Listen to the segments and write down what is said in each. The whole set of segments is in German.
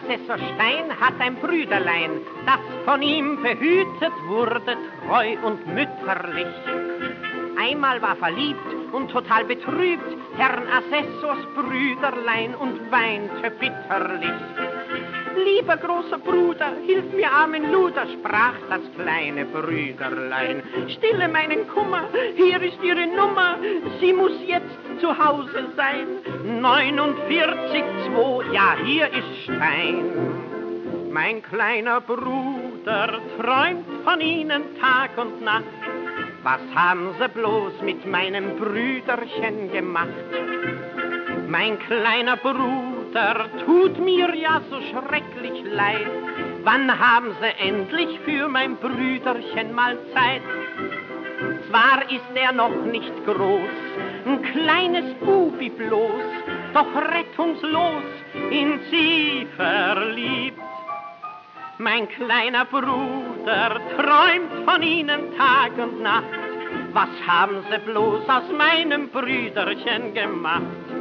Assessor Stein hat ein Brüderlein, das von ihm behütet wurde, treu und mütterlich. Einmal war verliebt und total betrübt, Herrn Assessors Brüderlein, und weinte bitterlich. Lieber großer Bruder, hilf mir armen Luder, sprach das kleine Brüderlein. Stille meinen Kummer, hier ist ihre Nummer, sie muss jetzt zu Hause sein. 49,2, ja, hier ist Stein. Mein kleiner Bruder träumt von ihnen Tag und Nacht. Was haben sie bloß mit meinem Brüderchen gemacht? Mein kleiner Bruder tut mir ja so schrecklich leid. Wann haben sie endlich für mein Brüderchen mal Zeit? Zwar ist er noch nicht groß, ein kleines Bubi bloß, doch rettungslos in sie verliebt. Mein kleiner Bruder träumt von ihnen Tag und Nacht. Was haben sie bloß aus meinem Brüderchen gemacht?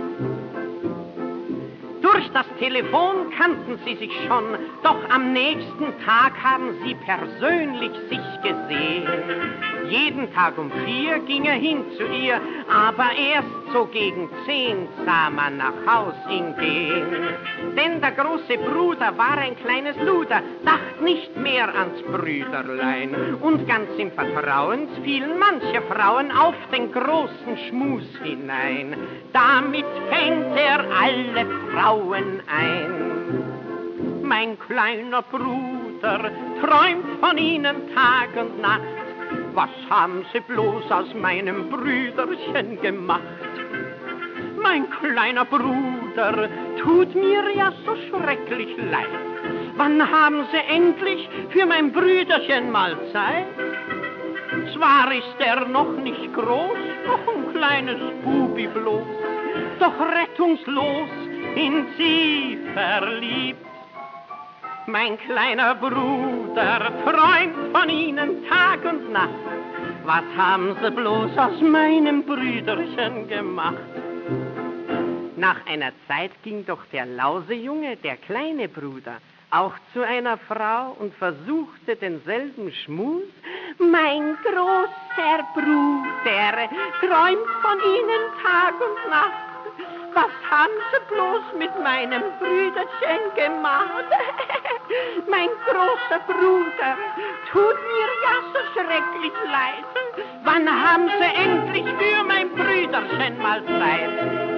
Durch das Telefon kannten sie sich schon, doch am nächsten Tag haben sie persönlich sich gesehen. Jeden Tag um 4 ging er hin zu ihr, aber erst so gegen 10 sah man nach Haus ihn gehen. Denn der große Bruder war ein kleines Luder, dacht nicht mehr ans Brüderlein. Und ganz im Vertrauen fielen manche Frauen auf den großen Schmus hinein. Damit fängt er alle Frauen ein. Mein kleiner Bruder träumt von ihnen Tag und Nacht. Was haben sie bloß aus meinem Brüderchen gemacht? Mein kleiner Bruder tut mir ja so schrecklich leid. Wann haben sie endlich für mein Brüderchen mal Zeit? Zwar ist er noch nicht groß, noch ein kleines Bubi bloß, doch rettungslos in sie verliebt. Mein kleiner Bruder träumt von ihnen Tag und Nacht. Was haben sie bloß aus meinem Brüderchen gemacht? Nach einer Zeit ging doch der Lausejunge, der kleine Bruder, auch zu einer Frau und versuchte denselben Schmus. Mein großer Bruder träumt von ihnen Tag und Nacht. Was haben sie bloß mit meinem Brüderchen gemacht? Mein großer Bruder tut mir ja so schrecklich leid. Wann haben sie endlich für mein Brüderchen mal Zeit?